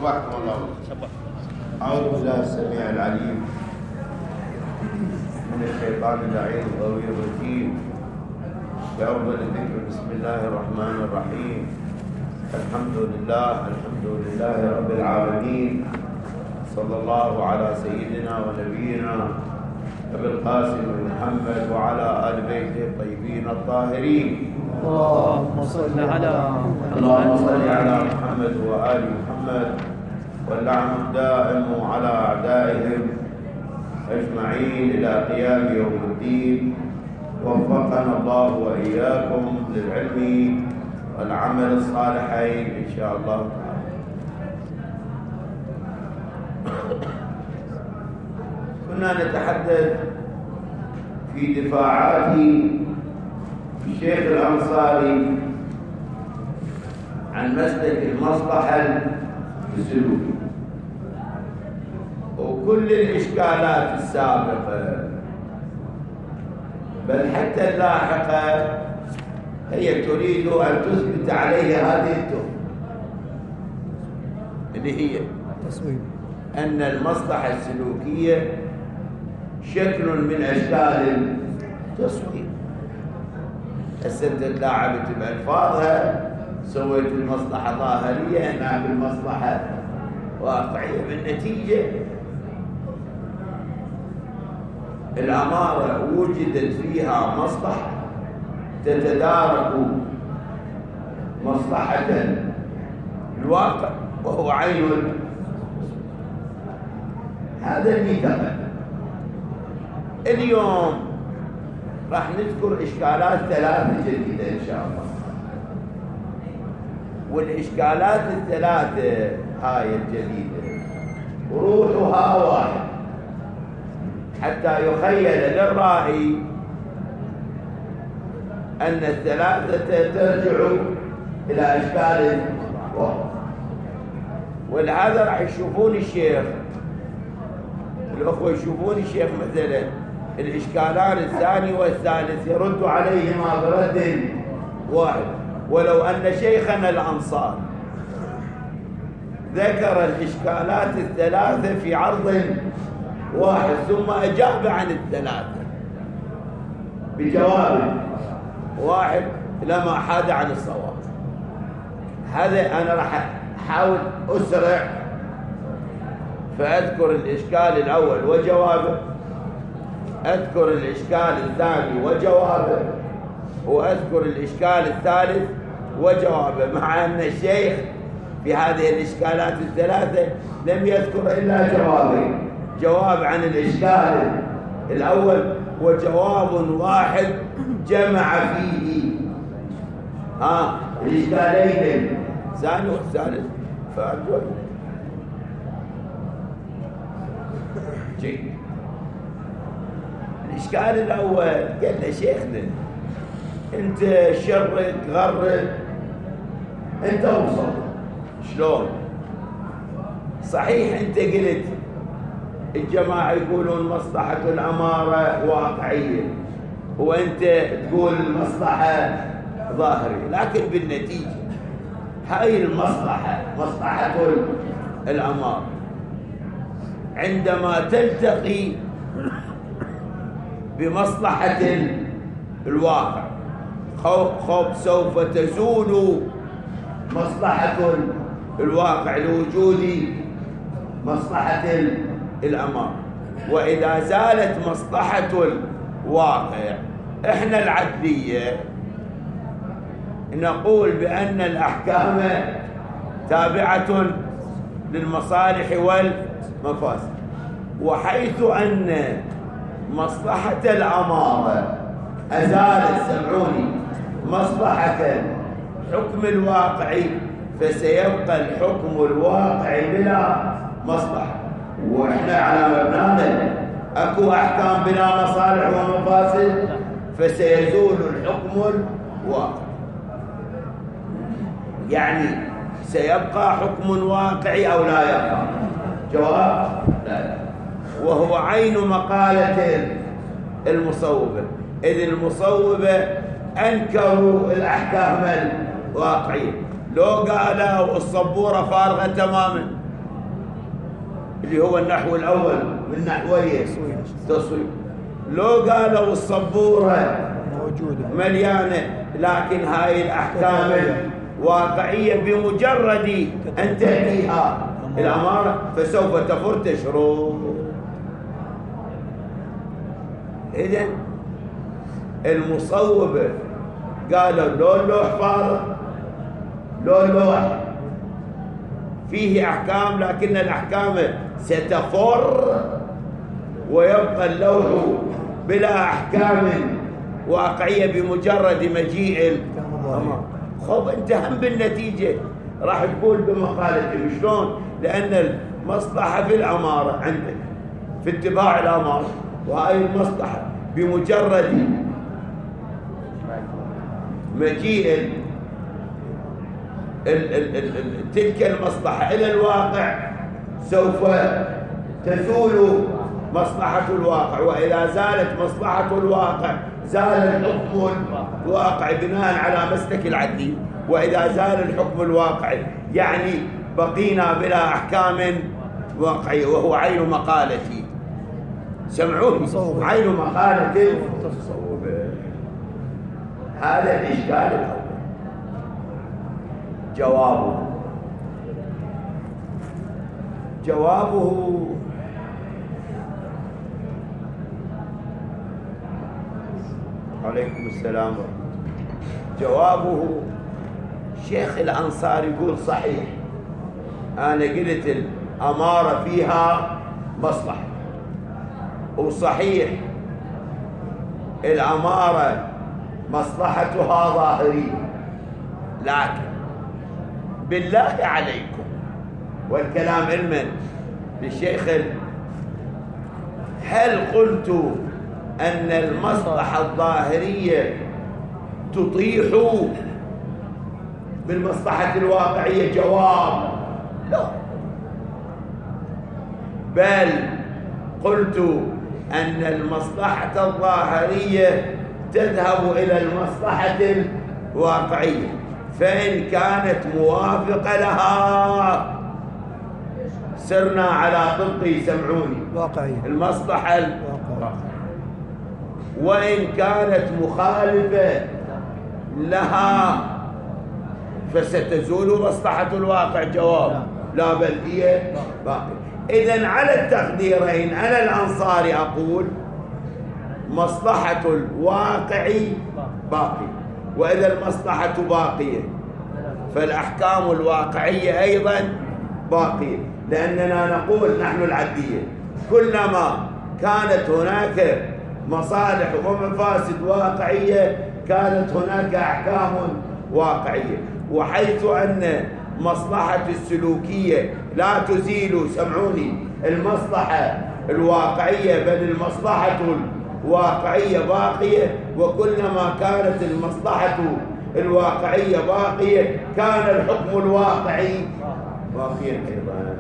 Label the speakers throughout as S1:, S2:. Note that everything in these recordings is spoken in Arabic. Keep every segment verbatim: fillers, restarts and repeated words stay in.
S1: صبحكم الله. أعوذ بالله السميع العليم من الشيطان اللعين الغوي الرجيم. بأفضل الذكر بسم الله الرحمن الرحيم. الحمد لله الحمد لله رب العالمين. صلى الله على سيدنا ونبينا أبي القاسم محمد وعلى آل بيته الطيبين الطاهرين.
S2: اللهم صل على محمد
S1: اللهم صل على محمد وآل محمد واللعن الدائم على أعدائهم أجمعين إلى قيام يوم الدين. وفقنا الله وإياكم للعلم والعمل الصالحين إن شاء الله تعالى. كنا نتحدث في دفاعات الشيخ الأنصاري عن مسلك المصلحة السلوكية، وكل الإشكالات السابقة بل حتى اللاحقة هي تريد أن تثبت عليه هذه التهمة اللي هي أن المصلحة السلوكية شكل من أشكال التصوير. هسه انت تلاعبت بألفاظها، سويت المصلحة ظاهرية، هنا بالمصلحة واقعية. بالنتيجة الأمارة وجدت فيها مصلحة تتدارك مصلحة الواقع وهو عين هذا الميثاق. اليوم راح نذكر إشكالات ثلاثة جديدة إن شاء الله، والإشكالات الثلاثة هاي الجديدة روحها واحد حتى يخيل للرائي أن الثلاثة ترجع إلى أشكال واحد. ولهذا راح يشوفون الشيخ الأخوة يشوفون الشيخ مثلا الإشكالان الثاني والثالث يرد عليهما برد واحد، ولو أن شيخنا الأنصار ذكر الإشكالات الثلاثة في عرض واحد ثم أجاب عن الثلاثة بجواب واحد لما حاد عن الصواب. هذا أنا راح أحاول أسرع فأذكر الإشكال الأول وجوابه، أذكر الإشكال الثاني وجوابه، وأذكر الإشكال الثالث وجوابه، مع أن الشيخ في هذه الإشكالات الثلاثة لم يذكر إلا جوابين: جواب عن الإشكال الأول وجواب واحد جمع فيه ها الإشكالين الثاني والثالث. فأرجو جيد. الإشكال الأول قال له شيخنا أنت شرك غرب أنت وصل شلون؟ صحيح أنت قلت الجماعة يقولون مصلحة الأمارة واقعية وأنت تقول المصلحة ظاهرية، لكن بالنتيجة هاي المصلحة مصلحة الأمارة عندما تلتقي بمصلحة الواقع خوف سوف تزول مصلحة الواقع لوجود مصلحة الأمام. وإذا زالت مصلحة الواقع احنا العدلية نقول بأن الأحكام تابعة للمصالح والمفاسد، وحيث أن مصلحة الأمارة أزالت سمعوني مصلحة حكم الواقعي فسيبقى الحكم الواقعي بلا مصلحة. وإحنا على مبنانا أكو أحكام بلا مصالح ومفاسد فسيزول الحكم الواقعي، يعني سيبقى حكم واقعي أو لا يبقى؟ جواب لا، وهو عين مقالة المصوبة، إذ المصوبة أنكروا الأحكام الواقعية. لو قالوا الصبورة فارغة تماما اللي هو النحو الأول من نحوية تصوير. لو قالوا الصبورة
S2: موجودة
S1: مليانة، لكن هاي الأحكام الواقعية بمجرد أن تأتيها الأمارة فسوف تفر تشرب. إذن المصوبة قالوا لو اللوح فارغ، لو اللوح فيه أحكام لكن الأحكام ستفر ويبقى اللوح بلا أحكام واقعية بمجرد مجيء الأمر. خب أنت هم بالنتيجة راح تقول بمقالتي شلون؟ لأن المصلحة في الأمارة عندك في اتباع الأمارة، وهاي المصلحة بمجرد مجيء ال ال ال ال ال تلك المصلحة إلى الواقع سوف تزول مصلحة الواقع، وإذا زالت مصلحة الواقع زال الحكم الواقع بناء على مسلك العدل. وإذا زال الحكم الواقعي يعني بقينا بلا أحكام واقعية، وهو عين مقالتي. سمعوني، عين مقالتي تصوبه. هذا الإشكال الأول. جوابه جوابه عليكم السلام ورحمة الله. جوابه شيخ الأنصار يقول صحيح، أنا قلت الأمارة فيها مصلحة، وصحيح الأمارة مصلحتها ظاهرية، لكن بالله عليكم، والكلام علما للشيخ، هل قلت أن المصلحة الظاهرية تطيح بالمصلحة الواقعية؟ جواب لا، بل قلت أن المصلحة الظاهرية تذهب إلى المصلحة الواقعية، فإن كانت موافقة لها سرنا على طبق سمعوني
S2: واقعية
S1: المصلحة الواقعية، وإن كانت مخالفة لها فستزول مصلحة الواقع. جواب لا، بل هي باقية. إذن على التقديرين أنا الأنصاري أقول مصلحة الواقع باقية، وإذا المصلحة باقية فالأحكام الواقعية أيضا باقية، لأننا نقول نحن العدلية كلما كانت هناك مصالح ومفاسد واقعية كانت هناك أحكام واقعية، وحيث أن مصلحة السلوكية لا تزيل سمعوني المصلحة الواقعية، بل المصلحة الواقعية باقية، وكلما كانت المصلحة الواقعية باقية كان الحكم الواقعي باقيا أيضا.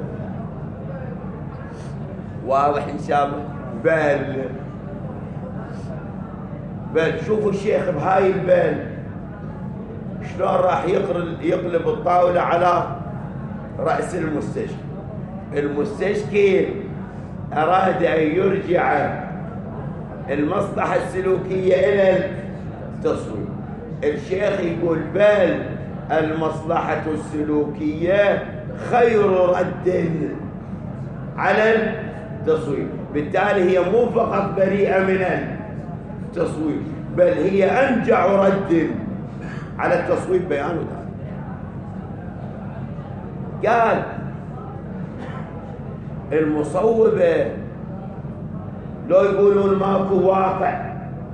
S1: واضح إن شاء الله؟ بل بل شوفوا الشيخ بهاي البال شلون راح يقلب الطاولة على رأس المستشكي. المستشكي أراد أن يرجع المصلحة السلوكية إلى التصوير. الشيخ يقول بل المصلحة السلوكية خير رد على التصوير، بالتالي هي مو فقط بريئة من التصوير بل هي أنجع رد على التصوير. بيانه ذلك قال المصوبة لو يقولون ماكو واقع،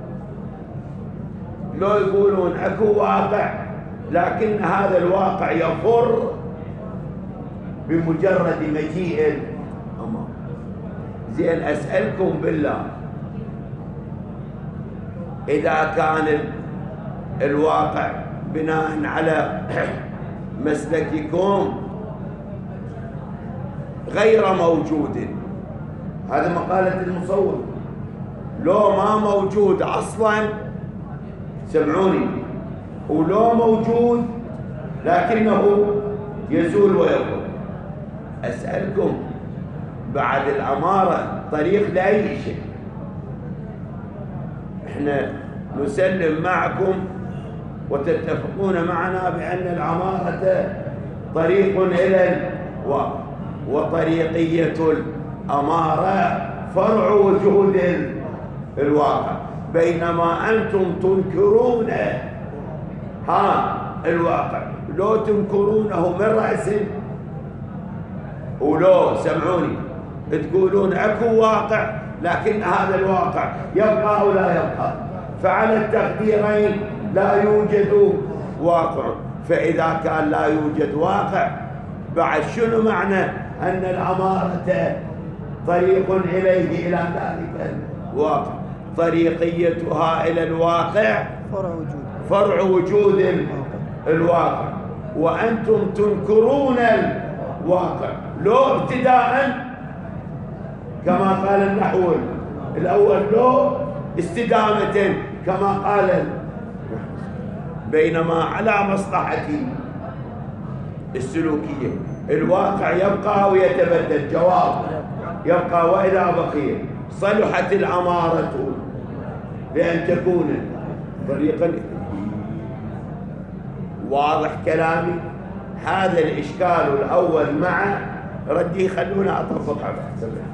S1: لو يقولون اكو واقع، لكن هذا الواقع يفر بمجرد مجيء الأمر. زين أسألكم بالله، إذا كان الواقع بناء على مسلككم غير موجود، هذا مقالة المصور، لو ما موجود أصلا سمعوني، ولو موجود لكنه يزول ويقول، أسألكم بعد الأمارة طريق لأي شيء. احنا نسلم معكم وتتفقون معنا بأن الأمارة طريق إلى الواقع، وطريقية الأمارة فرع وجود الواقع، بينما أنتم تنكرون ها الواقع، لو تنكرونه من رأس، ولو سمعوني تقولون اكو واقع لكن هذا الواقع يبقى أو لا يبقى، فعلى التقديرين لا يوجد واقع. فإذا كان لا يوجد واقع بعد شنو معنى أن الأمارة طريق إليه إلى ذلك الواقع؟ طريقيتها إلى الواقع
S2: فرع وجود
S1: فرع وجود الواقع، وأنتم تنكرون الواقع لو ابتداء كما قال النحو الأول، لو استدامة كما قال، بينما على مصلحة السلوكية الواقع يبقى ويتبدل. جواب يبقى وإذا بقي صلحت الأمارة بأن تكون طريقا. واضح كلامي؟ هذا الإشكال الأول مع ردي، خلونا أطبق على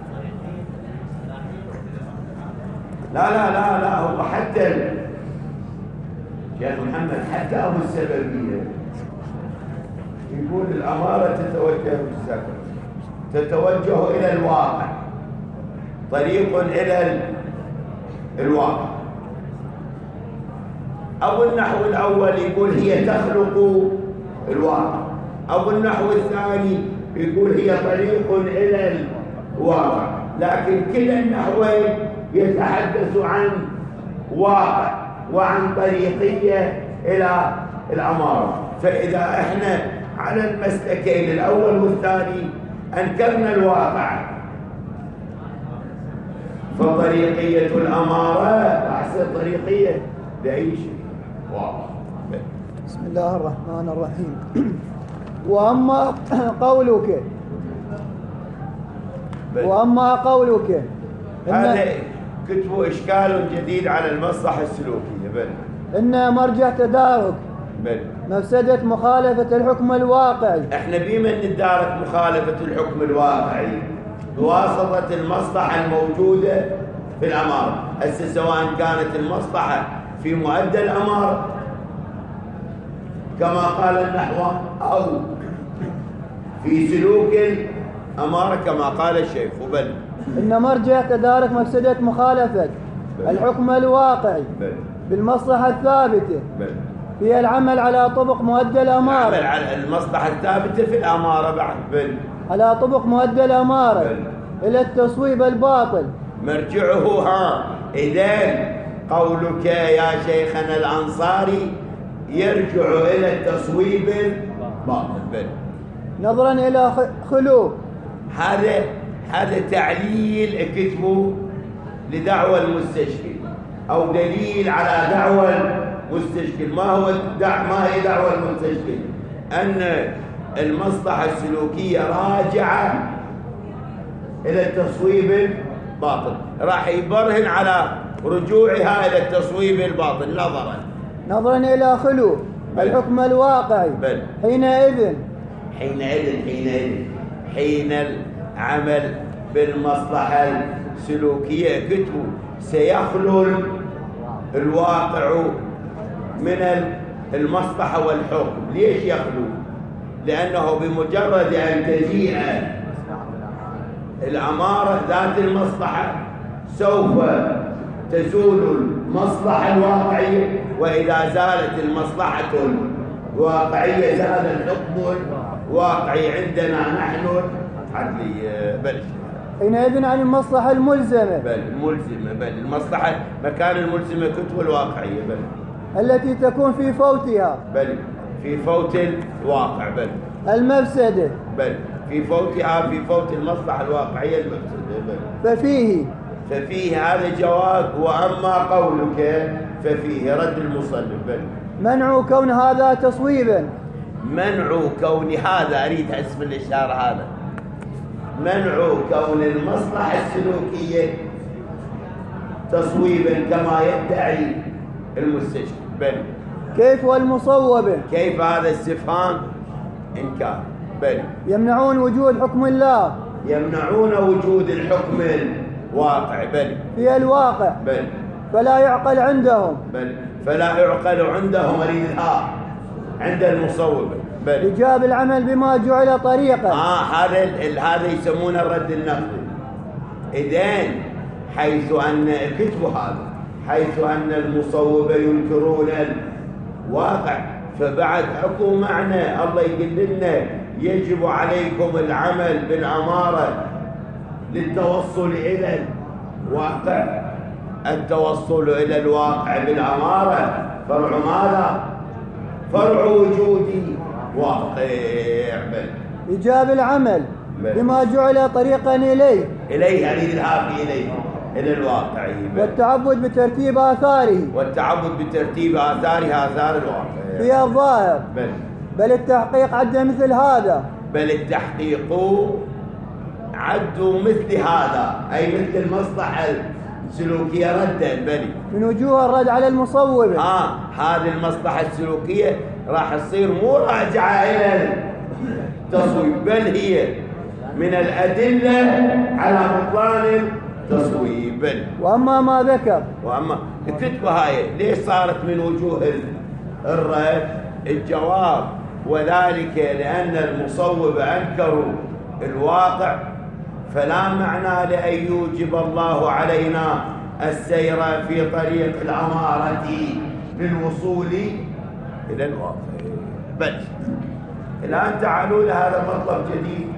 S1: لا لا لا لا هو حتى شيخ محمد حتى أبو السببية يقول الأمارة تتوجه بالسكر، تتوجه إلى الواقع، طريق إلى الواقع. أو النحو الأول يقول هي تخلق الواقع، أو النحو الثاني يقول هي طريق إلى الواقع، لكن كلا النحوين يتحدث عن واقع وعن طريقية إلى الأمارة. فإذا احنا على المسلكين الأول والثاني أنكرنا الواقع، فطريقية الأمارة أحسن طريقية لأي شيء. واضح.
S2: بسم الله الرحمن الرحيم. وأما قولك وأما قولك
S1: هذا كتبوا إشكال جديد على المصلحة السلوكية. بل
S2: إن مرجع تدارك
S1: بل
S2: مفسدة مخالفة الحكم الواقعي.
S1: احنا بمن ندارك مخالفة الحكم الواقعي؟ بواسطة المصلحة الموجودة في الأمارة. هسه سواء كانت المصلحة في مؤدى الأمارة كما قال النحو، أو في سلوك الأمارة كما قال الشيخ. بل
S2: إن مرجع تدارك مفسدة مخالفة بل. الحكم الواقعي بل. بالمصلحة الثابتة
S1: بل.
S2: في العمل على طبق مؤدى الأمارة،
S1: العمل على المصلحة الثابتة في الأمارة بعد بل.
S2: على طبق مؤدى الأمارة
S1: بل.
S2: إلى التصويب الباطل.
S1: مرجعه ها إذن قولك يا شيخنا الأنصاري يرجع إلى التصويب الباطل. بل.
S2: نظرا إلى خلو
S1: هذا هذا تعليل كتبه لدعوى المستشكل أو دليل على دعوى المستشكل. ما هو دع ما هي دعوى المستشكل؟ أن المصلحة السلوكية راجعة إلى التصويب الباطل، راح يبرهن على رجوعها إلى التصويب الباطل نظرا
S2: نظرا إلى خلو بل. الحكم الواقعي
S1: بل.
S2: حينئذ
S1: حينئذ حينئذ حين العمل بالمصلحة السلوكية كتبوا سيخلو الواقع من المصلحة والحكم. ليش يخلو؟ لأنه بمجرد أن تجيء الأمارة ذات المصلحة سوف تزول المصلحة الواقعية، وإذا زالت المصلحة الواقعية زال الحكم الواقعي عندنا نحن عدلية. بل
S2: حينئذ عن المصلحة الملزمة
S1: بل الملزمة بل المصلحة مكان الملزمة كتب الواقعية بل
S2: التي تكون في فوتها
S1: بل في فوت الواقع بل
S2: المفسدة
S1: بل في فوتها في فوت المصلحة الواقعية المفسدة بل
S2: ففيه
S1: ففيه هذا جواب. وأما قولك ففيه رد المصنف. بل
S2: منع كون هذا تصويبا،
S1: منع كون هذا أريد اسم الإشارة هذا منع كون المصلحة السلوكية تصويبا كما يدعي المستشكل. بل
S2: كيف والمصوبة؟
S1: كيف هذا استفهام إنكار. بل
S2: يمنعون وجود حكم الله،
S1: يمنعون وجود الحكم الواقع. بل
S2: في الواقع.
S1: بل
S2: فلا يعقل عندهم.
S1: بل فلا يعقل عندهم الإلهاء عند المصوبة. بل
S2: إيجاب العمل بما جعل طريقا.
S1: آه هذا هذا يسمونه الرد النقدي. إذن حيث أن كتبوا هذا حيث أن المصوبة ينكرون الواقع، فبعد اكو معنى الله يقول لنا يجب عليكم العمل بالأمارة للتوصل إلى الواقع. التوصل إلى الواقع بالأمارة فرع ماذا؟ فرع وجودي واقع. بل
S2: إيجاب العمل بما جعل طريقا إليه
S1: إليه يعني الذهاب إليه إلى الواقع.
S2: والتعبد بترتيب آثاره
S1: والتعبد بترتيب آثاره آثار الواقع
S2: في الظاهر.
S1: بل
S2: بل التحقيق عد مثل هذا.
S1: بل التحقيق عد مثل هذا أي مثل المصلحة السلوكية ردا. بل
S2: من وجوه الرد على المصوبة.
S1: آه هذه المصلحة السلوكية راح تصير مو راجعة إلى التصويب، بل هي من الأدلة على بطلان التصويب. بل
S2: وأما ما ذكر
S1: وأما كتبوا هاي ليش صارت من وجوه الرد؟ الجواب وذلك لأن المصوب أنكروا الواقع، فلا معنى لأن يوجب الله علينا السير في طريق الأمارة للوصول إلى الواقع. بل الآن تعالوا لهذا مطلب جديد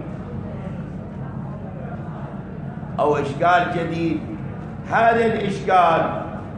S1: أو إشكال جديد. هذا الإشكال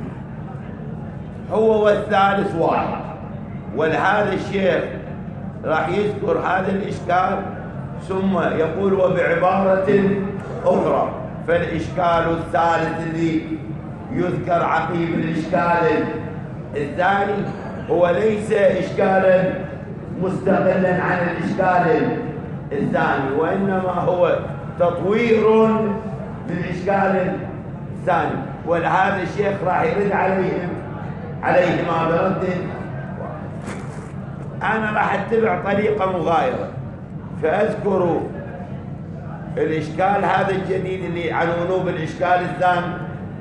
S1: هو والثالث واحد، ولهذا الشيخ راح يذكر هذا الإشكال ثم يقول وبعبارة أخرى. فالإشكال الثالث الذي يذكر عقيب الإشكال الثاني هو ليس إشكالا مستقلا عن الإشكال الثاني، وإنما هو تطوير للإشكال الثاني. ولهذا الشيخ راح يرد عليهم عليهما برد. أنا راح أتبع طريقة مغايرة فأذكر الإشكال هذا الجديد اللي عنونه بالإشكال الثاني،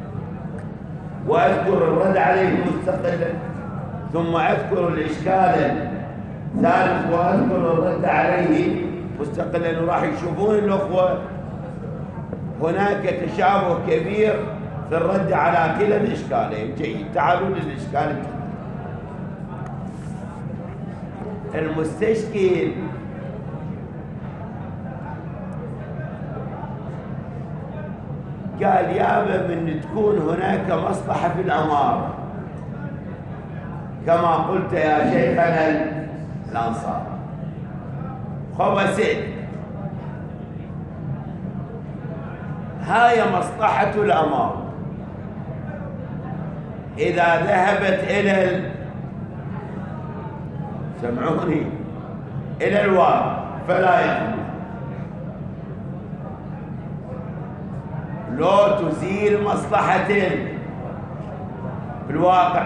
S1: وأذكر الرد عليه مستقلا، ثم أذكر الإشكال الثالث وأذكر الرد عليه مستقلا. وراح يشوفون الأخوة هناك تشابه كبير في الرد على كلا الإشكالين. جيد، تعالوا للإشكال المستشكل. قال يابا من تكون هناك مصلحة في الأمارة كما قلت يا شيخنا الأنصار. خبست هاي مصلحة الأمارة إذا ذهبت إلى ال... سمعوني إلى الواقع فلا يخلو. لو تزيل مصلحة في الواقع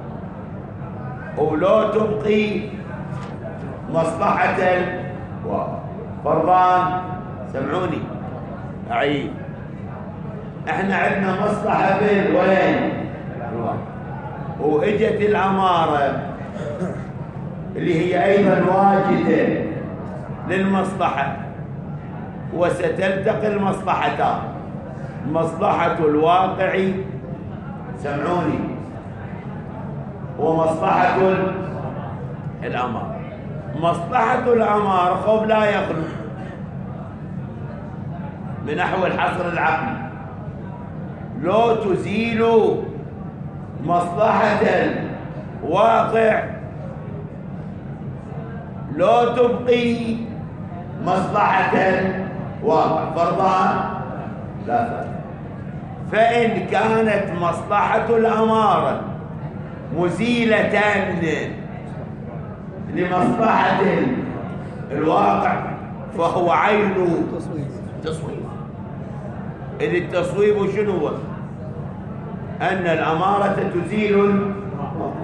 S1: ولو تبقي مصلحة الواقع فرضان. سمعوني أعيد، احنا عندنا مصلحة في الوين الواقع، وإجت الأمارة اللي هي أيضا واجدة للمصلحة، وستلتقي المصلحتان، مصلحة الواقع سمعوني ومصلحة الأمارة. مصلحة الأمارة خوف لا يخلو من نحو الحصر العقلي. لو تزيل مصلحة الواقع لو تبقي مصلحة الواقع فرضان لا فرق. فإن كانت مصلحة الأمارة مزيلة لمصلحة الواقع فهو عين التصويب. إذ التصويب شنو هو؟ أن الأمارة تزيل الواقع.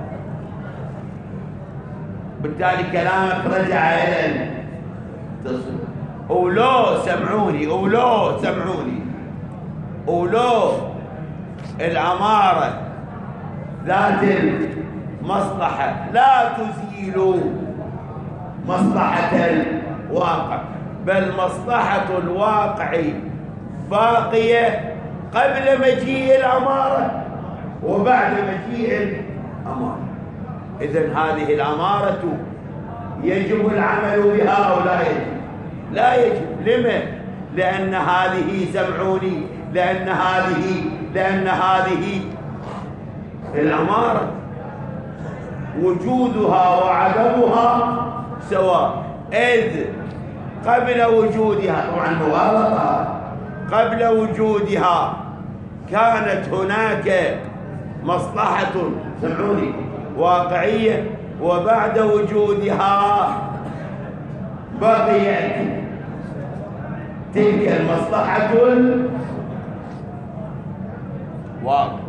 S1: بالتالي كلامك رجع إلى التصويب. ولو سمعوني ولو سمعوني ولو الأمارة ذات المصلحة لا تزيل مصلحة الواقع، بل مصلحة الواقع باقية قبل مجيء الأمارة وبعد مجيء الأمارة. إذن هذه الأمارة يجب العمل بها أو لا يجب؟ لا يجب. لما؟ لأن هذه سمعوني لأن هذه لأن هذه الأمارة وجودها وعدمها سواء. إذ قبل وجودها، طبعا مغالطة، قبل وجودها كانت هناك مصلحة سمعوني واقعية، وبعد وجودها بقيت تلك المصلحة الواقع.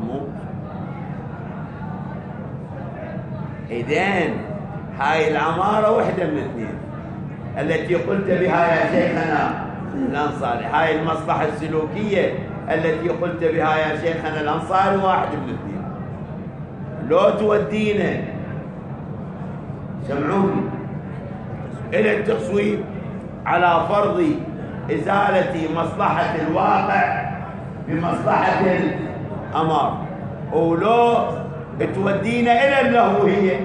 S1: إذن هاي العمارة واحدة من اثنين التي قلت بها يا شيخنا الأنصاري، هاي المصلحة السلوكية التي قلت بها يا شيخنا الأنصاري واحد من اثنين. لو تودينا سمعوني إلى التصويب على فرض إزالة مصلحة الواقع بمصلحة الأمارة، ولو تودينا إلى اللهوية.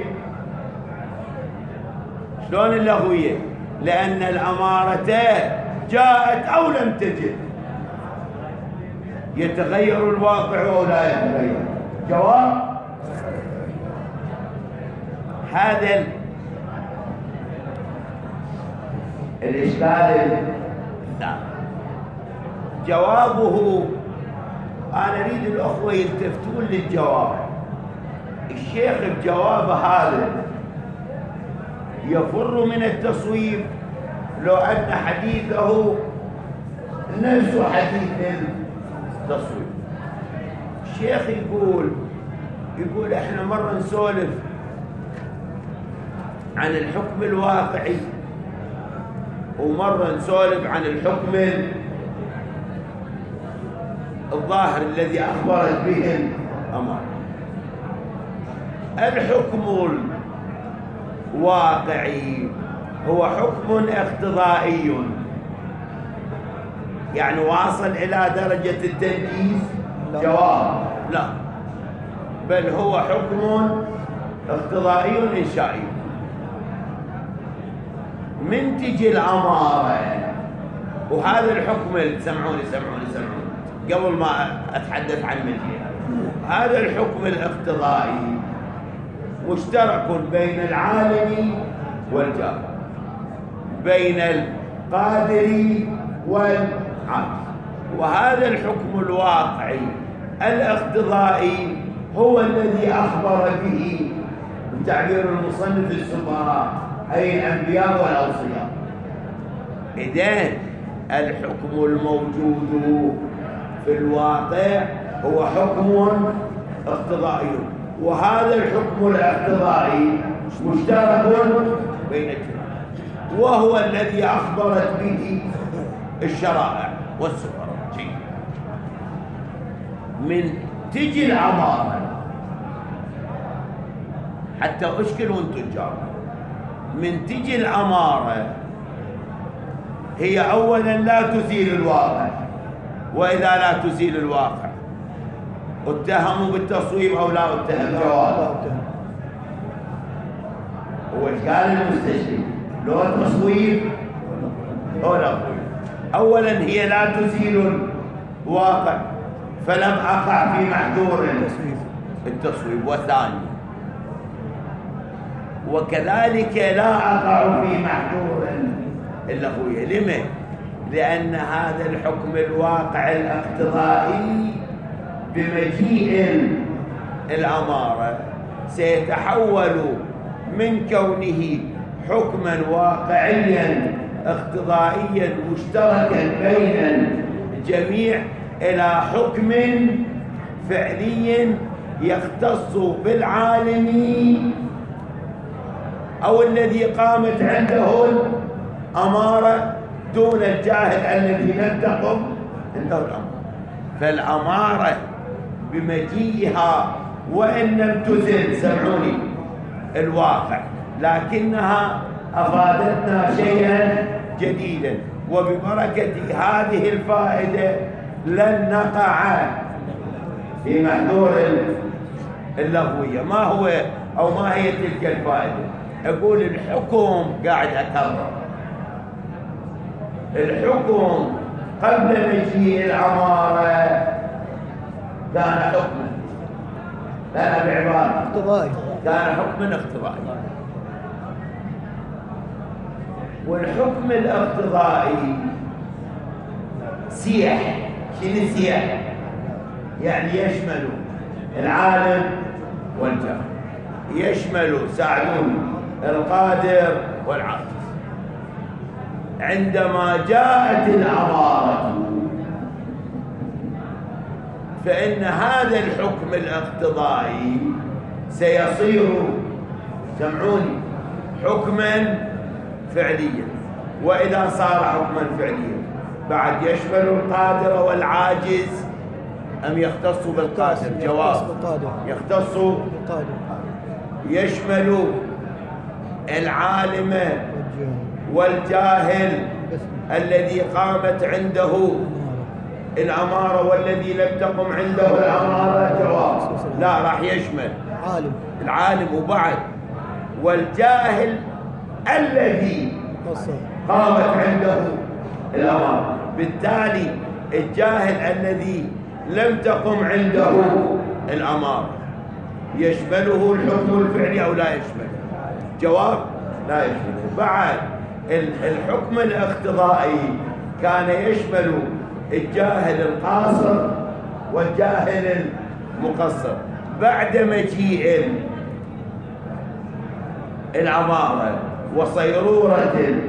S1: شلون اللهوية؟ لأن الأمارة جاءت أو لم تجد، يتغير الواقع أو لا يتغير؟ جواب هذا الإشكال الثاني. جوابه أنا أريد الأخوة يلتفتون للجواب. الشيخ بجواب هذا يفر من التصويب لو أن حديثه نفس حديث التصويب. الشيخ يقول يقول احنا مرة نسولف عن الحكم الواقعي ومرة نسولف عن الحكم الظاهر الذي أخبرت به الأمارة. الحكم الواقعي هو حكم اقتضائي، يعني واصل إلى درجة التنفيذ؟ جواب لا، بل هو حكم اقتضائي إنشائي. منتج الأمارة، وهذا الحكم سمعوني سمعوني سمعوني قبل ما أتحدث عن مجيئه، هذا الحكم الاقتضائي مشترك بين العالم والجاهل، بين القادر والعاجز. وهذا الحكم الواقعي الاقتضائي هو الذي أخبر به بتعبير المصنف السفراء أي الأنبياء والأوصياء. إذن الحكم الموجود في الواقع هو حكم اقتضائي، وهذا الحكم الاقتضائي مشترك بين الجميع، وهو الذي أخبرت به الشرائع والسفراء. من تجي الأمارة حتى أشكل وانتم تجاوبوا. من تجي الأمارة هي أولا لا تزيل الواقع، وإذا لا تزيل الواقع اتهموا بالتصويب أو لا اتهم؟ جواب هو ايش قال المستشفي؟ لو تصويب أو لا تصويب. أولا هي لا تزيل الواقع فلم أقع في محذور التصويب. وثاني وكذلك لا أقع في محذور اللهوية. لما؟ لأن هذا الحكم الواقع الاقتضائي بمجيء الأمارة سيتحول من كونه حكما واقعيا اقتضائيا مشتركا بين الجميع إلى حكم فعلي يختص بالعالم أو الذي قامت عنده الأمارة دون الجاهل الذي لم تقم عنده الأمارة. فالأمارة بمجيئها وإن لم تزل، سمعوني، الواقع، لكنها أفادتنا شيئا جديدا، وببركة هذه الفائدة لن نقع في محذور اللغوية. ما هو أو ما هي تلك الفائدة؟ أقول الحكم، قاعد أكرر، الحكم قبل مجيء العمارة كان حكما، كان بعبارة
S2: اقتضائي،
S1: كان حكما اقتضائي. والحكم الاقتضائي سيح. شنو سيح؟ يعني يشمل العالم والجاهل، يشمل، ساعدوني، القادر والعاجز. عندما جاءت العمارة فإن هذا الحكم الاقتضائي سيصير، سمعوني، حكما فعليا. وإذا صار حكما فعليا بعد يشمل القادر والعاجز أم يختص بالقادر؟ جواب، يختص بالقادر. يشمل العالم والجاهل الذي قامت عنده الأمارة والذي لم تقم عنده الأمارة؟ جواب، لا، راح يشمل
S2: عالم
S1: العالم وبعد والجاهل الذي قامت عنده الأمارة. بالتالي الجاهل الذي لم تقم عنده الأمارة يشمله الحكم الفعلي أو لا يشمله؟ جواب، لا يشمله. بعد الحكم الاقتضائي كان يشمل الجاهل القاصر والجاهل المقصر. بعد مجيء العمارة وصيرورة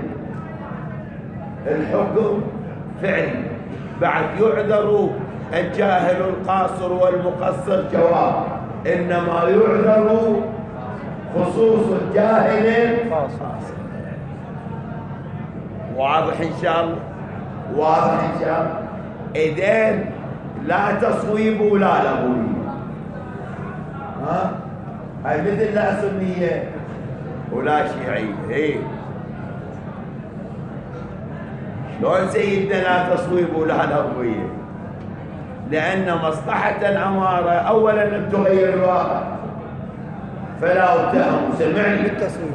S1: الحكم فعلي بعد يعذر الجاهل القاصر والمقصر؟ جواب، إنما يعذر خصوص الجاهل القاصر. واضح إن شاء الله؟ واضح إن شاء الله؟ إذن لا تصويب ولا لغوية. ها؟ هاي مثل لا سنية ولا شيعية. إيه، شلون سيدنا لا تصويب ولا لغوية؟ لأن مصلحة العمارة أولا لم تغير الواقع فلا اتهم، سمعني،
S2: بالتصويب.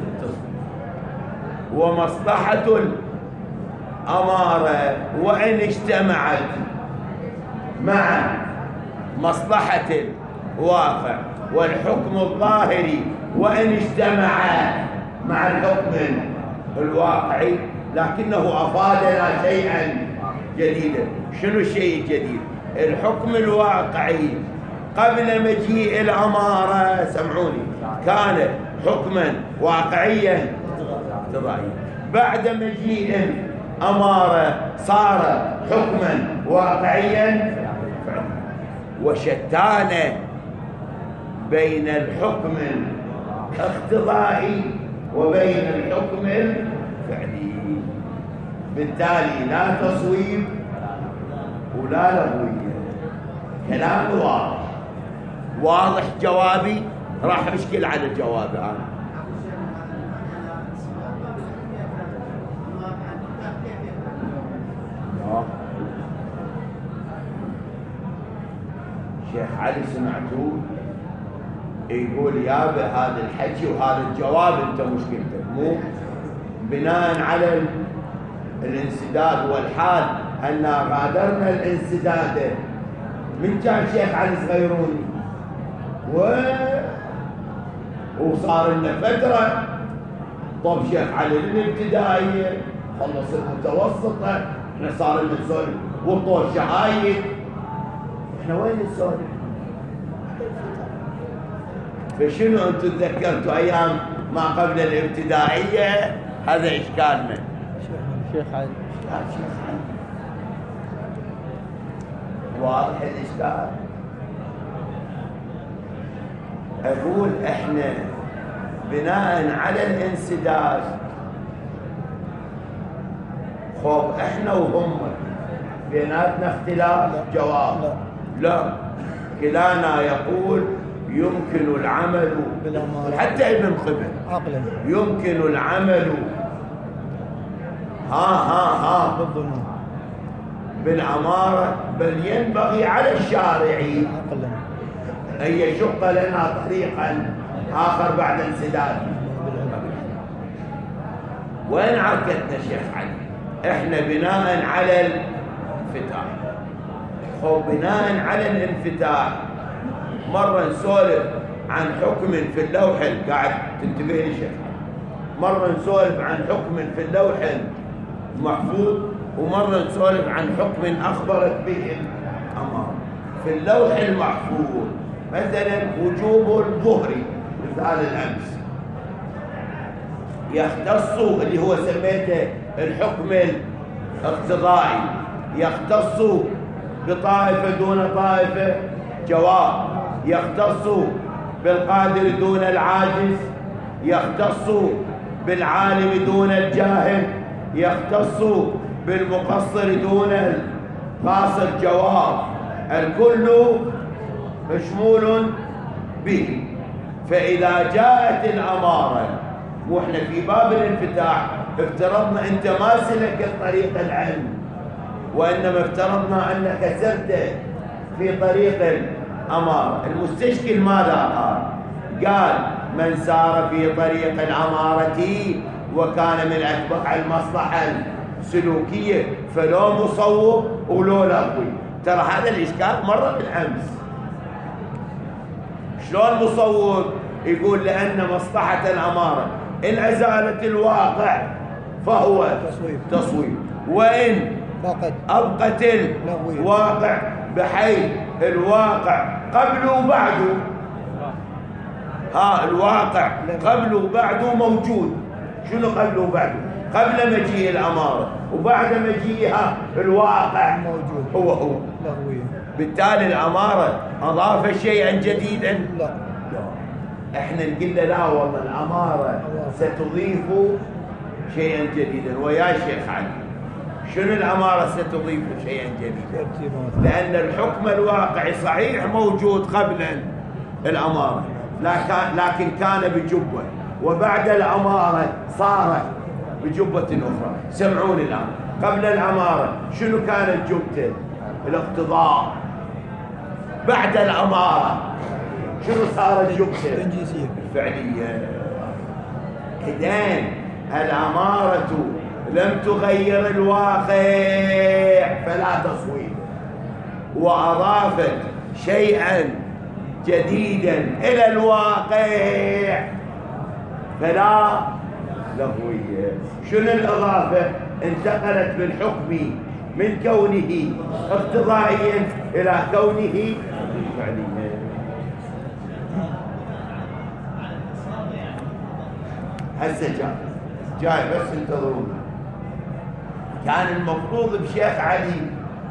S1: ومصلحة الأمارة وإن اجتمعت مع مصلحة الواقع والحكم الظاهري وإن اجتمع مع الحكم الواقعي لكنه أفادنا شيئا جديدا. شنو الشيء الجديد؟ الحكم الواقعي قبل مجيء العمارة، سمعوني، كان حكما واقعيا اقتضائيا. بعد مجيء الأمارة صار حكما واقعيا فعليا. وشتان بين الحكم الاقتضائي وبين الحكم الفعلي. بالتالي لا تصويب ولا لغوية. كلام واضح. واضح جوابي؟ راح أشكل على جوابي أنا. شيخ علي سمعتوه يقول يابا هذا الحكي وهذا الجواب انت مشكلتك مو بناء على الانسداد والحال أن غادرنا الانسداد من كان شيخ علي صغيروني و... وصار لنا فترة. طب شيخ علي الابتدائية خلص المتوسطة، احنا صار لنا نسولف وطول شهايد، احنا وين نسولف؟ فشنو انتم تذكرتوا ايام ما قبل الابتدائية؟ هذا اشكالنا.
S2: شيخ علي.
S1: لا شيخ علي. واضح الإشكال؟ أقول إحنا بناء على الانسداد، خوف إحنا وهم بيناتنا اختلاف؟
S2: لا.
S1: جواب
S2: لا.
S1: لا، كلانا يقول يمكن العمل
S2: بالأمارة.
S1: حتى ابن قبل
S2: عقلا
S1: يمكن العمل ها ها ها
S2: بالظنون
S1: بالأمارة، بل ينبغي على الشارع
S2: عقلا
S1: أن يشق لنا طريقا آخر بعد انسداد. وين عركتنا شيخ علي؟ احنا بناء على الانفتاح. خب بناء على الانفتاح مرة نسولف عن حكم في اللوح، قاعد تنتبه لي شيخ، مرة نسولف عن حكم في اللوح المحفوظ، ومرة نسولف عن حكم أخبرت به الأمارة. في اللوح المحفوظ مثلا وجوب الظهر مثال الأمس يختص، اللي هو سميته الحكم الاقتضائي، يختص بطائفة دون طائفة، جواب. يختص بالقادر دون العاجز، يختص بالعالم دون الجاهل، يختص بالمقصر دون القاصر، جواب. الكل مشمول به. فإذا جاءت الأمارة، وإحنا في باب الانفتاح افترضنا أنت ما سلكت طريق العلم، وإنما افترضنا أنك سرت في طريق الأمارة. المستشكل ماذا قال؟ قال من سار في طريق الأمارة وكان من أتباع المصلحة السلوكية فلو مصوب ولو لغوي. ترى هذا الإشكال مرة بالأمس. شلون مصوب؟ يقول لأن مصلحة الأمارة إن أزالت الواقع فهو
S2: تصويب,
S1: تصويب. وإن
S2: بقت
S1: أبقت الواقع بحيث الواقع قبل وبعده، ها الواقع قبل وبعده موجود. شنو قبل وبعده؟ قبل مجيء الأمارة وبعد مجيئها الواقع
S2: موجود،
S1: هو هو
S2: لغوية.
S1: بالتالي الأمارة أضاف شيئا جديدا؟
S2: لا.
S1: احنا نقول له لا والله الأمارة ستضيف شيئا جديدا. ويا شيخ علي شنو الأمارة ستضيف شيئا جديدا؟ لأن الحكم الواقعي صحيح موجود قبل الأمارة، لكن كان بجبة، وبعد الأمارة صارت بجبة أخرى. سمعوني الآن، قبل الأمارة شنو كانت جبته؟ الاقتضاء. بعد الأمارة شنو صارت جبته؟
S2: التنجيزية
S1: الفعلية. إذن الأمارة لم تغير الواقع فلا تصويب، وأضافت شيئا جديدا إلى الواقع فلا لغوية. شنو الإضافة؟ انتقلت بالحكم من كونه اقتضائيا إلى كونه فعليا. هسه جاي جاي بس انتظرون. كان المفروض بشيخ علي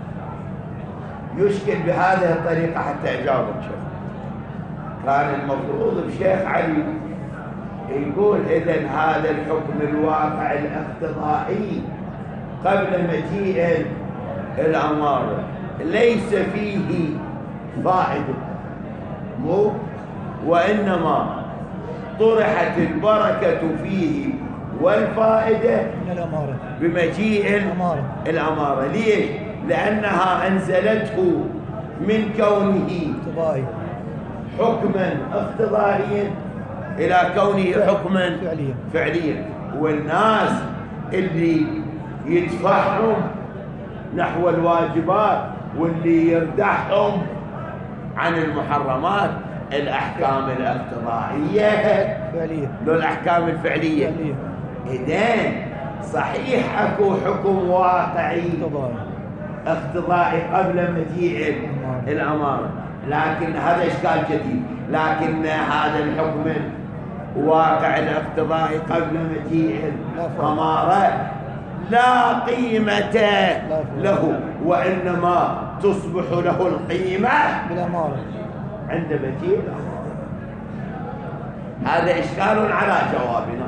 S1: يشكل بهذه الطريقة حتى أجاوبك شيخ. كان المفروض بشيخ علي يقول إذن هذا الحكم الواقع الاقتضائي قبل مجيء الأمارة ليس فيه فائدة، مو وإنما طرحت البركة فيه والفائدة
S2: من الأمارة
S1: بمجيء
S2: الأمارة.
S1: الأمارة. ليش؟ لأنها أنزلته من كونه
S2: اقتضائي
S1: حكما اقتضائيا إلى كونه حكما
S2: فعليا
S1: فعليا. والناس اللي يدفعهم نحو الواجبات واللي يردحهم عن المحرمات الأحكام الاقتضائية
S2: فعليا
S1: لو الأحكام الفعلية.
S2: فعليا.
S1: إذن صحيح أكو حكم واقعي
S2: اقتضائي
S1: اقتضائي قبل مجيء الأمارة، لكن هذا إشكال جديد. لكن هذا الحكم واقع الاقتضائي قبل مجيء الأمارة لا قيمة له، وإنما تصبح له القيمة
S2: بالأمارة
S1: عند مجيء الأمارة. هذا إشكال على جوابنا،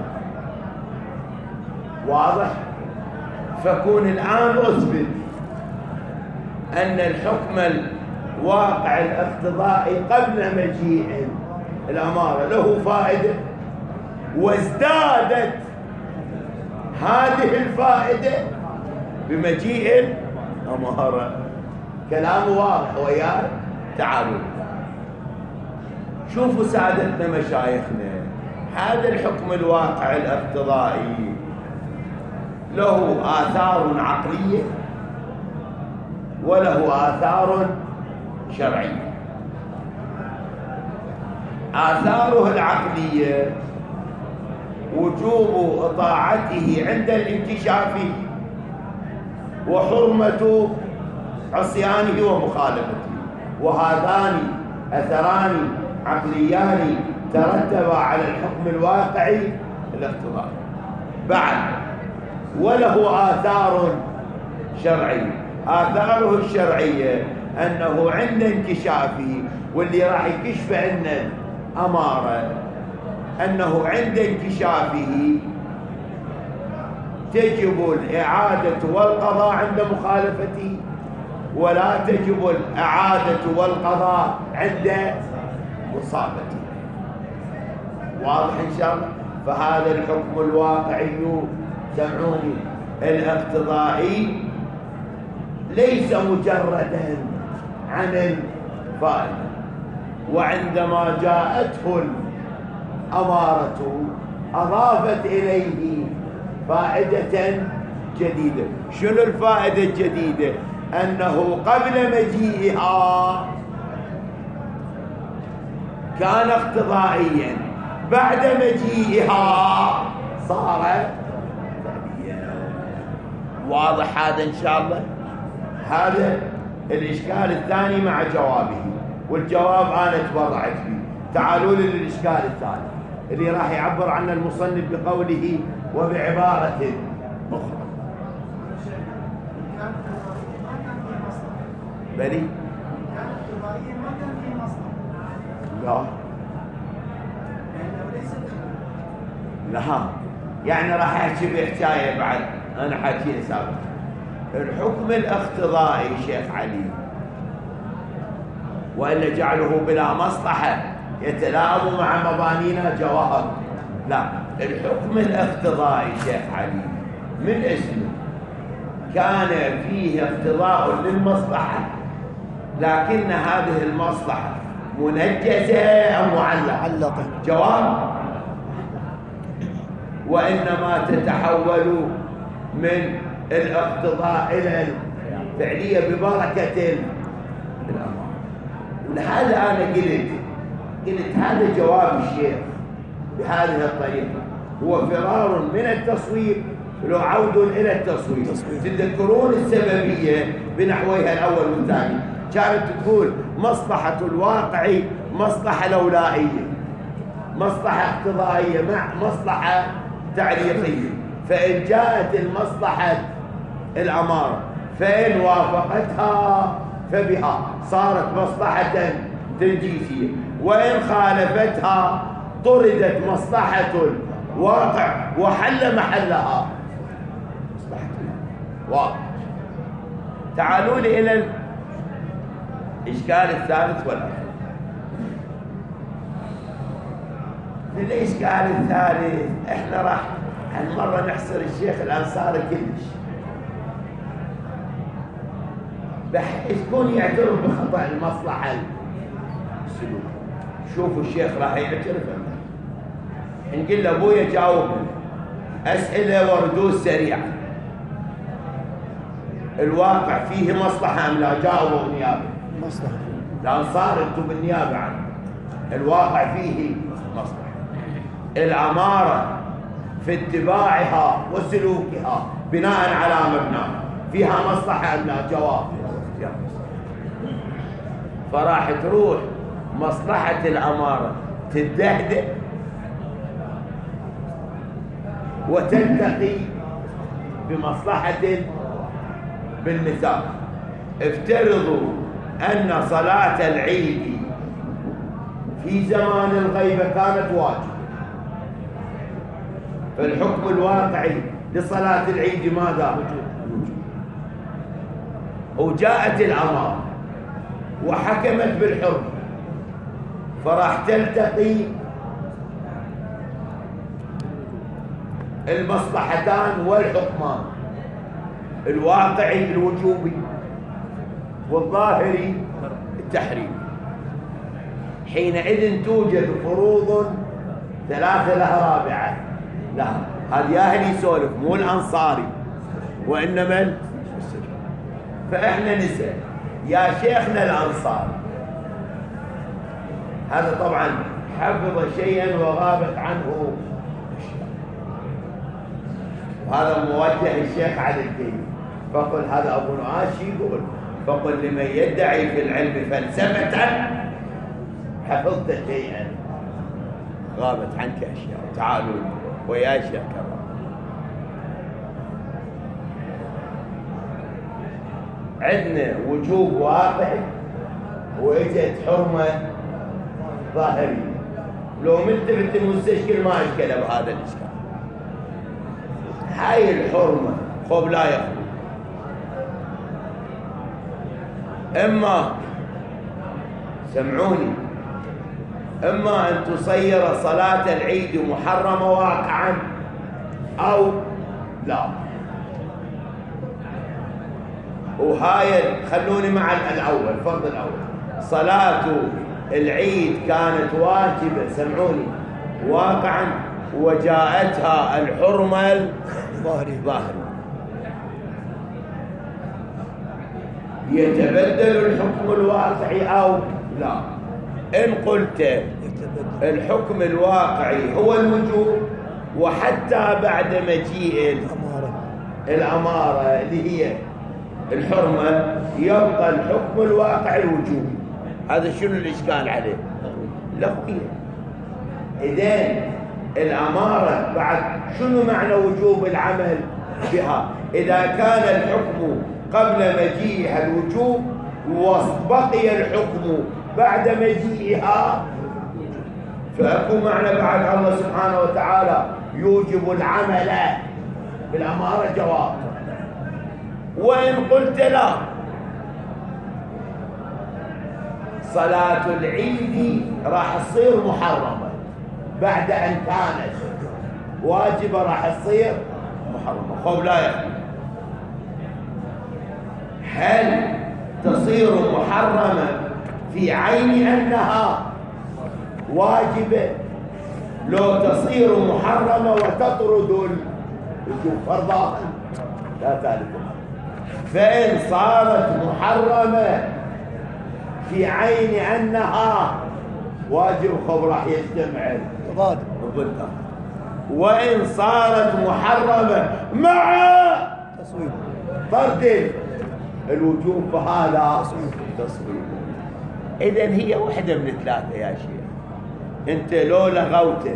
S1: واضح؟ فكون الآن أثبت أن الحكم الواقع الاقتضائي قبل مجيء الأمارة له فائدة، وازدادت هذه الفائدة بمجيء الأمارة. كلام واضح وياي. تعالوا شوفوا سادتنا مشايخنا، هذا الحكم الواقع الاقتضائي له آثار عقلية وله آثار شرعية. آثاره العقلية وجوب طاعته عند الانكشاف، وحرمة عصيانه ومخالفته، وهذان أثران عقليان ترتبا على الحكم الواقعي الاقتضائي. بعد وله آثار شرعية. آثاره الشرعية أنه عند انكشافه، واللي راح يكشف عنا أمارة، أنه عند انكشافه تجب الإعادة والقضاء عند مخالفته، ولا تجب الإعادة والقضاء عند مصابته. واضح إن شاء الله؟ فهذا الحكم الواقعي سمعوني الاقتضائي ليس مجردا عن الفائدة، وعندما جاءته الأمارة أضافت إليه فائدة جديدة. شنو الفائدة الجديدة؟ أنه قبل مجيئها كان اقتضائيا، بعد مجيئها صار فعليا. واضح هذا إن شاء الله؟ هذا الإشكال الثاني مع جوابه، والجواب أنا تبرعت فيه. تعالوا لي للإشكال الثاني اللي راح يعبر عنه المصنف بقوله وبعبارة أخرى. بلي لا لا يعني راح احكي بحكايه بعد انا حاكيها سابقا. الحكم الاقتضائي شيخ علي والا جعله بلا مصلحه يتلائم مع مبانينا جواهر. لا، الحكم الاقتضائي شيخ علي من اسمه كان فيه اقتضاء للمصلحه، لكن هذه المصلحه منجزه ام معلقه؟ جواب: وإنما تتحول من الاقتضاء إلى الفعلية ببركة الأمر. ولهذا أنا قلت قلت هذا جواب الشيخ بهذه الطريقة هو فرار من التصوير لو عود إلى التصوير. تذكرون السببية بنحويها الأول والثاني، كانت تقول مصلحة الواقع مصلحة لولائية، مصلحة اقتضائية مع مصلحة تعليقية. فإن جاءت المصلحة الأمارة فإن وافقتها فبها صارت مصلحة تنجيزية، وإن خالفتها طردت مصلحة الواقع وحل محلها مصلحة الواقع. تعالوا لي إلى الإشكال الثالث والآخر. الإشكال الثالث احنا راح هالمرة نحصر الشيخ الأنصاري كلش بحيث يكون يعترف بخطأ المصلحة السلوك. شوفوا الشيخ راح يعترف نقول له ابويا جاوبنا أسئلة وردود سريعة، الواقع فيه مصلحة أم لا؟ جاوبوا بالنيابة.
S2: مصلحة.
S1: الأنصار انتم بالنيابة عنه. الواقع فيه مصلحة. الأمارة في اتباعها وسلوكها بناء على مبنى فيها مصلحة أم لا؟ جواب. فراح تروح مصلحة الأمارة تتدهدئ وتلتقي بمصلحة بالمثال. افترضوا أن صلاة العيد في زمان الغيبة كانت واجبة، فالحكم الواقعي لصلاة العيد ماذا؟ وجاءت الأمارة وحكمت بالحرمة، فراح تلتقي المصلحتان والحكمان، الواقعي الوجوبي والظاهري التحريمي. حينئذ توجد فروض ثلاثة لها رابعة. لا، هذا ياهل يسولف مو الأنصاري وإنما. فإحنا نسأل يا شيخنا الأنصاري، هذا طبعا حفظ شيئا وغابت عنه، وهذا موجه الشيخ علي الدين، فقل هذا أبو نعاش يقول، فقل لمن يدعي في العلم فلسفة حفظت شيئا غابت عنك أشياء، تعالوا ويا شيخ كرام. عندنا وجوب واقعي وإجت حرمة ظاهرية. لو ملتفت المستشكل ما أشكل بهذا الإشكال. هاي الحرمة خب لا يخلو، إما سمعوني، إما أن تصير صلاة العيد محرمة واقعا أو لا. وهاي خلوني مع الأول، الفرض الأول، صلاة العيد كانت واجبة، سمعوني، واقعا، وجاءتها الحرمة الظاهرية، يتبدل الحكم الواقعي أو لا. إن قلت الحكم الواقعي هو الوجوب، وحتى بعد مجيء الأمارة اللي هي الحرمة يبقى الحكم الواقعي الوجوب. هذا شنو الإشكال عليه؟ لغوية. إذن الأمارة بعد شنو معنى وجوب العمل بها؟ إذا كان الحكم قبل مجيئها الوجوب وبقي الحكم بعد مجيئها، فأكو معنى بعد الله سبحانه وتعالى يوجب العمل بالأمارة جواب. وإن قلت لا، صلاة العيد راح تصير محرمة بعد أن كانت واجبة، راح تصير محرمة. خب لا يخلو، هل تصير محرمة في عين أنها واجبة؟ لو تصير محرمة وتطرد الوجوب فرضا لا ثالث. فإن صارت محرمة في عين أنها واجب، خب راح يجتمع تضاد ضدها. وإن صارت محرمة مع تصويب طرد الوجوب فهذا تصويب. إذن هي واحدة من ثلاثة يا شيخ. أنت لو لغوته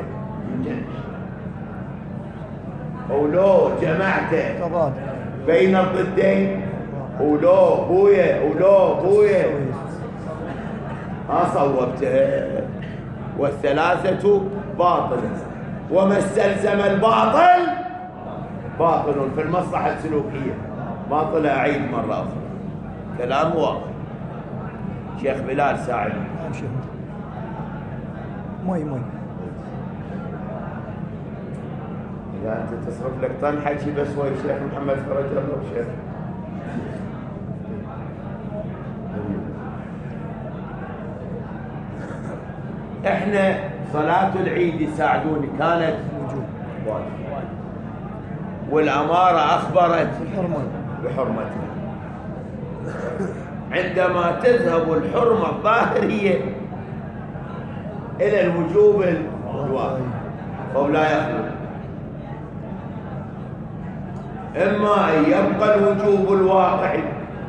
S1: أو لو جمعته بين الضدين، ولو بويا ولو بويا ما صوبته، والثلاثة باطلة، وما استلزم الباطل باطل في المصلحة السلوكية. باطل أعيد مرة أخرى، كلام واضح. شيخ بلال ساعد
S2: مي مي
S1: إذا أنت تصرف لك طن حكي بس ويا الشيخ محمد فرج الله وشيخ. إحنا صلاة العيد يساعدوني كانت وجوب، والأمارة أخبرت بحرمتها. عندما تذهب الحرمة الظاهرية إلى الوجوب الواقعي فهو لا يخلو، إما أن يبقى الوجوب الواقعي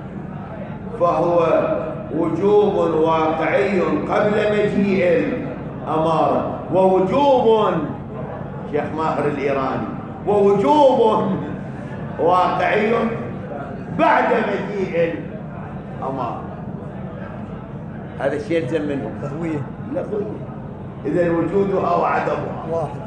S1: فهو وجوب واقعي قبل مجيء الأمارة، ووجوب شيخ ماهر الإيراني، ووجوب واقعي بعد مجيء الأمارة. هذا الشيء يلزم منه
S2: لغوية
S1: لغوية. إذا وجودها وعدمها
S2: واحد.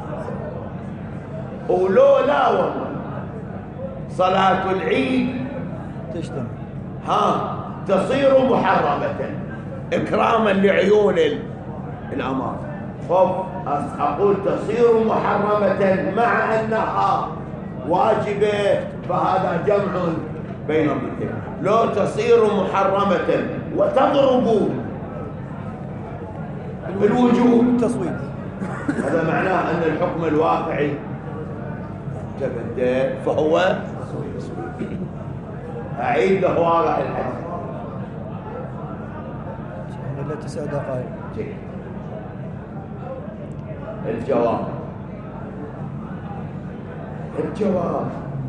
S1: ولو لا والله صلاة العيد
S2: تجتمع
S1: ها تصير محرمة إكراما لعيون الأمارة. خب أقول تصير محرمة مع أنها واجبة، فهذا جمع بين الضدين. لو تصير محرمة وتضرب الوجوب
S2: تصويب،
S1: هذا معناه أن الحكم الواقعي تبدل، فهو أعيد له واضح الحديث.
S2: إلا تسع دقائق.
S1: الجواب الجواب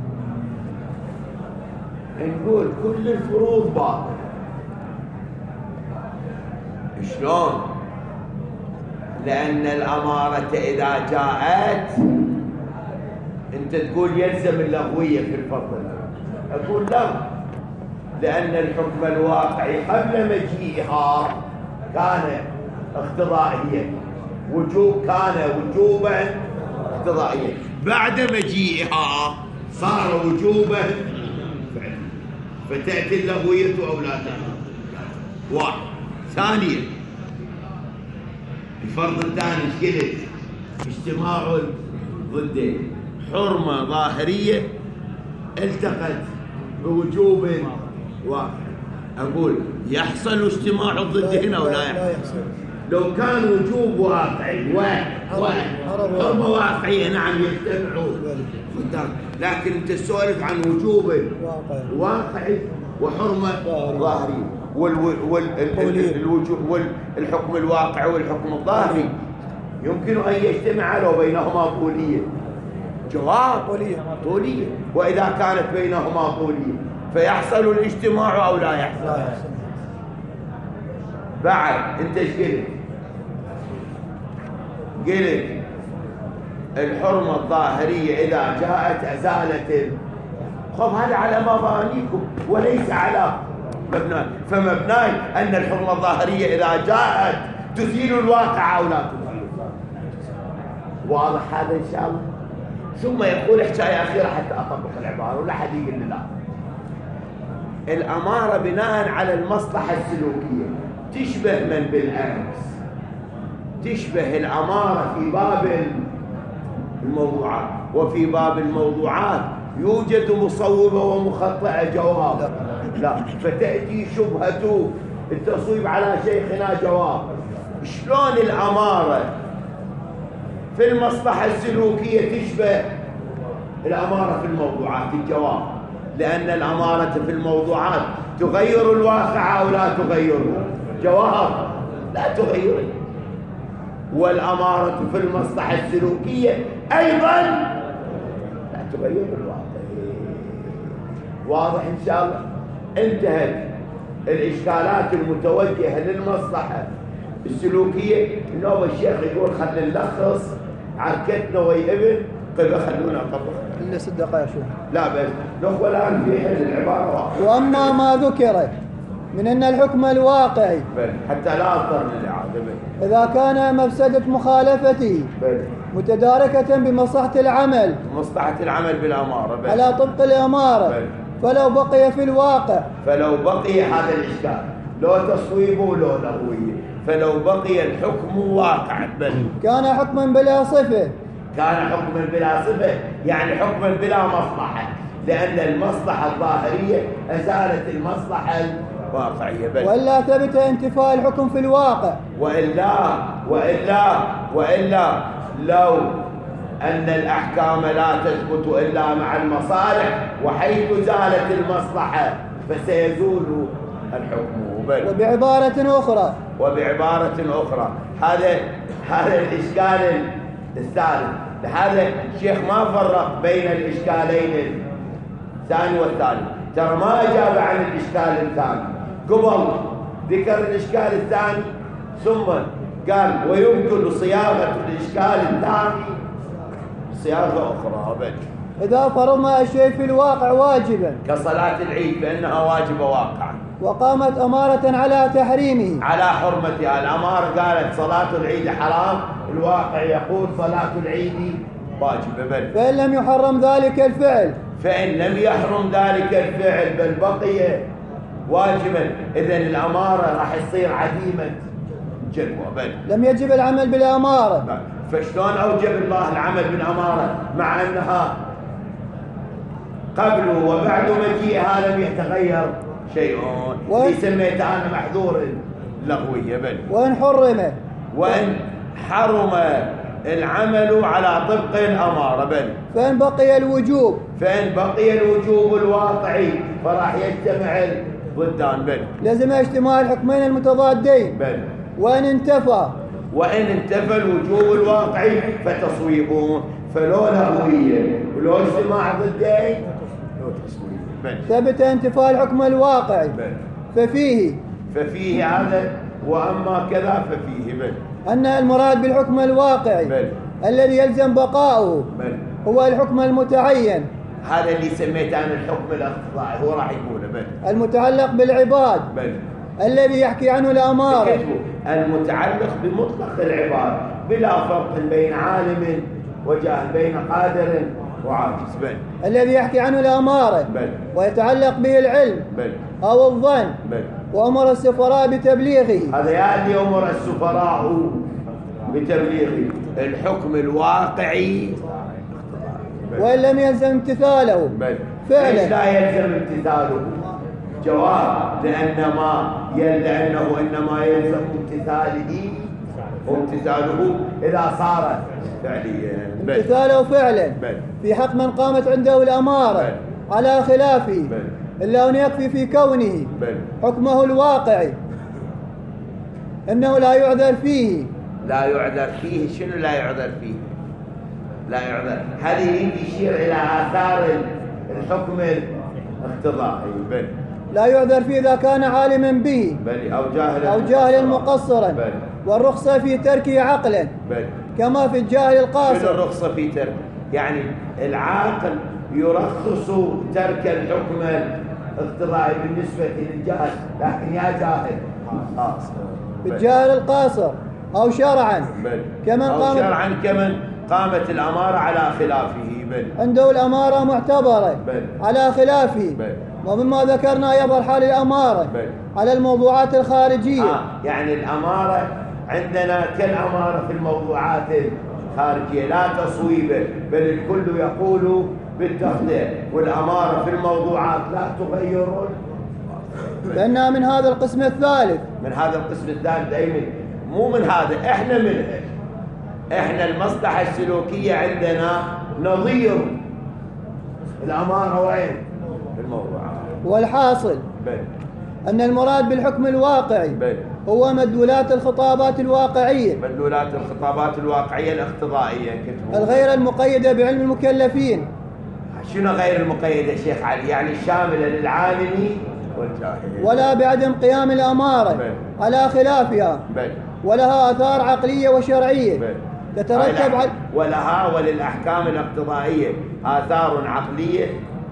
S1: نقول كل الفروض باطلة. شلون؟ لأن الأمارة إذا جاءت أنت تقول يلزم اللغوية في الفضل، أقول لا، لأن الحكم الواقعي قبل مجيئها كان اقتضائيا، وجوب كان وجوبا اقتضائيا، بعد مجيئها صار وجوبا فعلا، فتأتي اللغوية أو لا تأتي. واحد. ثانيا الفرض الثاني قلت اجتماع الضدين، حرمة ظاهرية التقت بوجوب واقع. أقول يحصل اجتماع الضد هنا ولا يحصل؟ لو كان وجوب واقعي واحد واحد حرمة واقعية نعم يجتمعوا، لكن انت تسولف عن وجوب واقعي وحرمة ظاهرية، والحكم الواقعي والحكم الظاهري يمكن أن يجتمع لو بينهما طولية. جواب طولية. وإذا كانت بينهما طولية فيحصل الاجتماع أو لا يحصل؟ لا يحصل. بعد انت ايش قلت؟ قلت الحرمة الظاهرية إذا جاءت أزالت. خب هذا على مبانيكم وليس على مبناي، فمبناي أن الحرمة الظاهرية إذا جاءت تزيل الواقع أو لا تزيل. واضح هذا إن شاء الله؟ ثم يقول حكاية أخيرة حتى أطبق العبارة ولا حد يقول لي لا. الأمارة بناء على المصلحة السلوكية تشبه من بالأمس، تشبه الأمارة في باب الموضوعات، وفي باب الموضوعات يوجد مصوبة ومخطئة. جواب لا، فتأتي شبهة التصويب على شيخنا. جواب شلون الأمارة في المصلحة السلوكية تشبه الأمارة في الموضوعات؟ الجواب لأن الأمارة في الموضوعات تغير الواقع أو لا تغيره؟ جواب لا تغيره. والأمارة في المصلحة السلوكية أيضا لا تغير الواقع. واضح إن شاء الله؟ انتهت الإشكالات المتوجهة للمصلحة السلوكية. النوبة الشيخ يقول خلينا نلخص عركتنا ويا ابن قبل خلونا نطبق
S2: إلا ست دقائق شو؟
S1: لا بس نخوة الآن في حل العبارة واحدة.
S2: وأما ما ذكر من أن الحكم الواقعي
S1: بل حتى لا أضطر للإعادة
S2: إذا كان مفسدة مخالفته
S1: بل
S2: متداركة بمصلحة العمل
S1: مصلحة العمل بالأمارة بل
S2: على طبق الأمارة بل. فلو بقي في الواقع
S1: فلو بقي هذا الإشكال لو تصويب ولو لغوية، فلو بقي الحكم واقعا بل
S2: كان حكما بلا صفة.
S1: كان حكما بلا صفة يعني حكما بلا مصلحة، لأن المصلحة الظاهرية أزالت المصلحة الواقعية بل.
S2: وإلا ثبت انتفاء الحكم في الواقع.
S1: وإلا وإلا وإلا لو أن الأحكام لا تثبت إلا مع المصالح، وحيث زالت المصلحة فسيزول الحكم بل.
S2: وبعبارة أخرى
S1: وبعبارة أخرى هذا هذا الإشكال الثالث. هذا الشيخ ما فرق بين الإشكالين الثاني والثالث، ترى ما أجاب عن الإشكال الثاني. قبل ذكر الإشكال الثاني ثم قال ويمكن صياغة الإشكال الثاني صياغة أخرى بل.
S2: إذا فرضنا الشيء في الواقع واجبا
S1: كصلاة العيد بأنها واجبة واقعا،
S2: وقامت أمارة على تحريمه
S1: على حرمتها. الأمارة قالت صلاة العيد حرام، الواقع يقول صلاة العيد واجبة. بل
S2: فإن لم يحرم ذلك الفعل
S1: فإن لم يحرم ذلك الفعل بل بقي واجبا، إذن الأمارة راح تصير عديمة جدوى. بل
S2: لم يجب العمل بالأمارة.
S1: فشلون أوجب الله العمل بالأمارة مع أنها قبل وبعد مجيئها لم يتغير شيء اللي سميته أنا محظور لغوية. بل
S2: وإن حرم
S1: وإن حرم العمل على طبق الأمارة. بل
S2: فإن بقي الوجوب
S1: فإن بقي الوجوب الواقعي فراح يجتمع الضدان. بل
S2: لازم اجتماع الحكمين المتضادين.
S1: بل
S2: وإن انتفى
S1: وإن انتفى الوجوب الواقعي فتصويبون، فلو لغوية ولو اجتماع ضدين لو تصويب. بل
S2: ثبت انتفاء الحكم الواقعي
S1: بل
S2: ففيه
S1: ففيه هذا، وأما كذا ففيه. بل
S2: أن المراد بالحكم الواقعي
S1: بل
S2: الذي يلزم بقاؤه
S1: بل
S2: هو الحكم المتعين
S1: هذا اللي سميته أنا الحكم الاقتضائي، هو راح يقوله. بل
S2: المتعلق بالعباد
S1: بل
S2: الذي يحكي عنه الأمارة
S1: المتعلق بمطلق العباد بلا فرق بين عالم وجاهل، بين قادر وعاجز. بل
S2: الذي يحكي عنه الأمارة
S1: بل
S2: ويتعلق به العلم
S1: بل
S2: أو الظن،
S1: بل
S2: وأمر السفراء بتبليغه.
S1: هذا يعني أمر السفراء بتبليغه الحكم الواقعي.
S2: وإن لم يلزم امتثاله
S1: بل
S2: فعلا
S1: ليش لا يلزم امتثاله؟ جواب لأن ما لأنه إنما يلزم امتثاله وامتثاله إذا صارت فعليا.
S2: امتثاله فعلا
S1: بل
S2: في حق من قامت عنده الأمارة
S1: بل
S2: على خلافه،
S1: بل
S2: إلا أن يكفي في كونه
S1: بل
S2: حكمه الواقعي إنه لا يعذر فيه.
S1: لا يعذر فيه. شنو لا يعذر فيه؟ لا يعذر هذه يشير إلى آثار الحكم الاقتضائي. بل
S2: لا يعذر فيه إذا كان عالما به
S1: بل أو جاهل
S2: أو جاهل مقصرا،
S1: بل
S2: والرخصة في تركه عقلا
S1: بل
S2: كما في الجاهل
S1: شنو
S2: القاصر.
S1: الرخصة في ترك؟ يعني العاقل يرخص ترك الحكم الاقتضائي بالنسبة للجاهل، لكن يا جاهل خلاص
S2: بالجاهل القاصر أو شرعا
S1: بل
S2: كمن
S1: أو
S2: قامت
S1: شرعا كمن قامت الأمارة على خلافه. بل
S2: عنده الأمارة معتبرة
S1: بل
S2: على خلافه.
S1: بل
S2: ومما ذكرنا يظهر حال الأمارة
S1: بل
S2: على الموضوعات الخارجية.
S1: آه يعني الأمارة عندنا كالأمارة في الموضوعات الخارجية لا تصويب، بل الكل يقول بالتخطئ، والأمارة في الموضوعات لا تغير.
S2: لأنها من هذا القسم الثالث.
S1: من هذا القسم الثالث أي من مو من هذا، إحنا منه. إحنا المصلحة السلوكية عندنا نظير الأمارة وين؟ في الموضوعات.
S2: والحاصل
S1: بل
S2: أن المراد بالحكم الواقعي
S1: بل
S2: هو مدلولات الخطابات الواقعية
S1: مدلولات الخطابات الواقعية الاقتضائية كتبوا
S2: الغير المقيدة بعلم المكلفين.
S1: شنو غير المقيدة شيخ علي؟ يعني الشاملة للعالم والجاهل،
S2: ولا بعدم قيام الأمارة
S1: بل
S2: على خلافها،
S1: بل
S2: ولها آثار عقلية وشرعية
S1: بل
S2: تترتب على
S1: ولها وللأحكام الاقتضائية آثار عقلية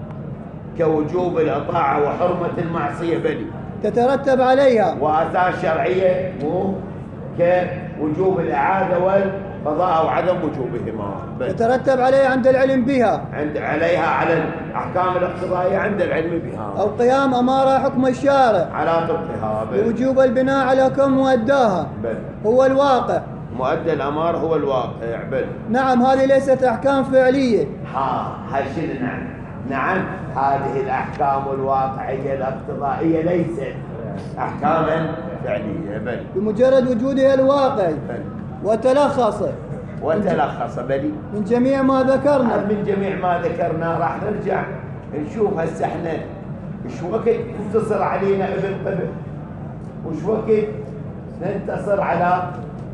S1: كوجوب الإطاعة وحرمة المعصية، بل
S2: تترتب عليها
S1: وآثار شرعية مو كوجوب الإعادة والقضاء وعدم وجوبهما، بل
S2: تترتب عليها عند العلم بها،
S1: عند عليها على الأحكام الاقتضائية عند العلم بها،
S2: أو قيام أمارة حكم الشارع
S1: على طبقها، بل
S2: بوجوب البناء على كم مؤداها
S1: بل
S2: هو الواقع.
S1: مؤدى الأمار هو الواقع. بل
S2: نعم هذه ليست أحكام فعلية.
S1: ها هاي شنو؟ نعم نعم هذه الأحكام الواقعية الاقتضائية ليست أحكاما فعلية، بل
S2: بمجرد وجودها الواقعي
S1: بل
S2: وتلخص
S1: وتلخص بل
S2: من جميع ما ذكرنا.
S1: من جميع ما ذكرنا. راح نرجع نشوف هسه احنا ايش وقت ينتصر علينا ابن قبل وش وقت ننتصر على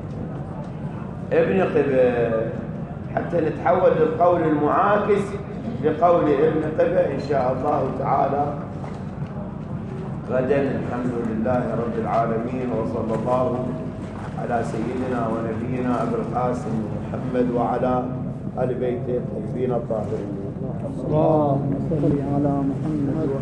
S1: ابن قبل، حتى نتحول للقول المعاكس لقول ابن قبل إن شاء الله تعالى غدا. الحمد لله رب العالمين، وصلى الله على سيدنا ونبينا أبي القاسم محمد وعلى آل بيته الطيبين الطاهرين.
S2: اللهم صل على محمد